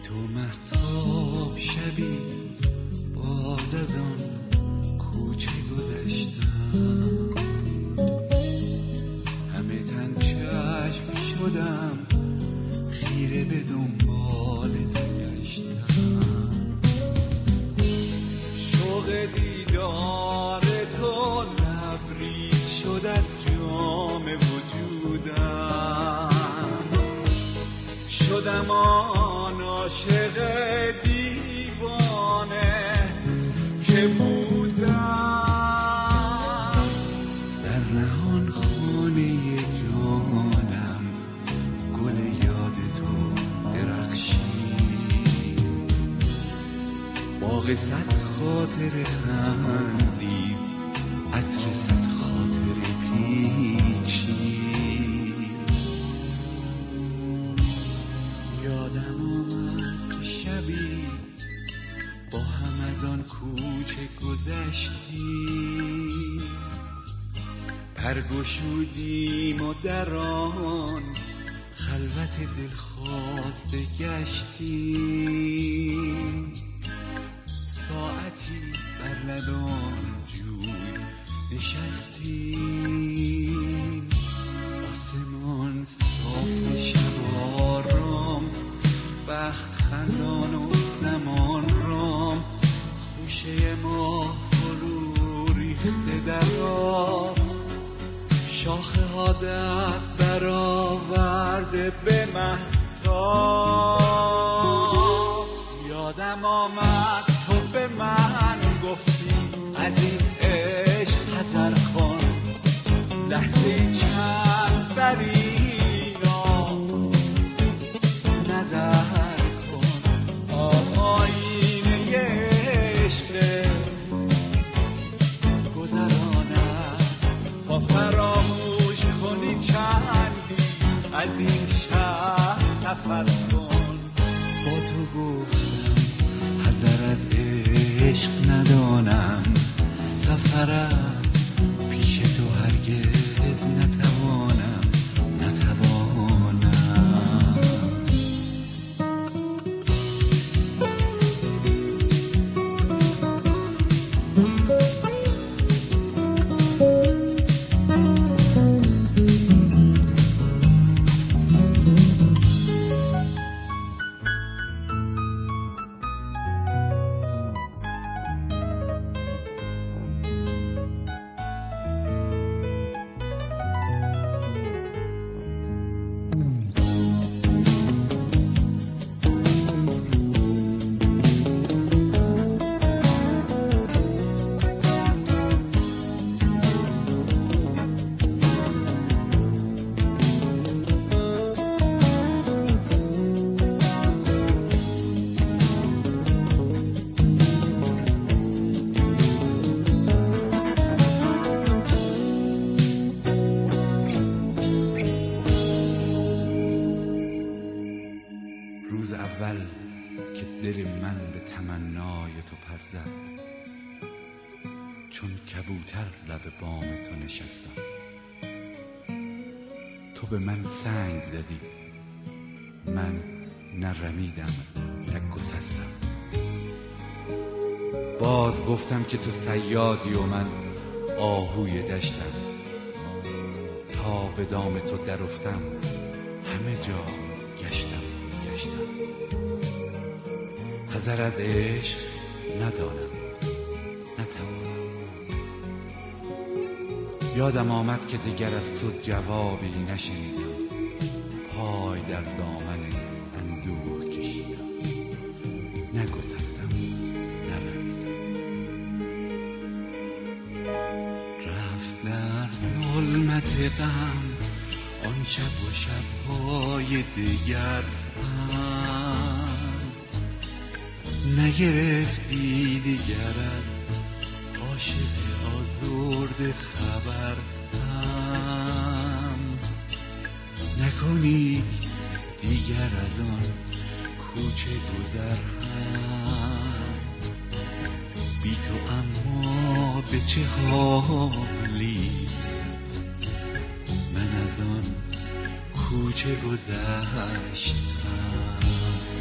تو مهتاب شبی باز از آن کوچه گذشتم، همه تن چشم شدم خیره به دنبال تو گشتم، شوق دیدار تو لبریز شد از جام وجودم، شدم آن عاشق دیوانه که بودم، در نهان خانه جانم گل یاد تو درخشید، باغ صد خاطر خندید، عطر صد خاطر پیچید، یادم آمد شبی با هم از آن کوچه گذشتیم، پرگشودیم و در آن خلوت دلخواسته گشتیم، ساعتی بر لبان جوی نشستیم، آسمان صاف شب آرام، بخت خندان و زمان رام، خوشه ما فرو ریخته در آب، شاخه ها دست برآورده به مهتاب، یادم آمد تو به من گفتی از این عشق حذر کن، لحظه چند بر اینا نظر کن، آینه عشق گذران است تا فراموش کنی چندی از این شهر سفر کن، با تو گفتم حذر از عشق ندانم، سفرت پیش تو هرگز نتوانم. روز اول که دل من به تمنای تو پر زد، چون کبوتر لب بام تو نشستم، تو به من سنگ زدی، من نرمیدم نگسستم، باز گفتم که تو صیادی و من آهوی دشتم، تا به دام تو در افتم همه جا گشتم. حذر از عشق ندانم، نتوانم. یادم آمد که دیگر از تو جوابی نشنیدم، پای در دامن اندوه کشیدم، نگسستم نرمیدم. رفت در ظلمت غم آن شب و شب‌های دیگر هم، نگرفتی دیگر از عاشق آزرده خبر هم، نکنی دیگر از آن کوچه گذر هم، بی تو اما به چه حالی من از آن کوچه گذشتم.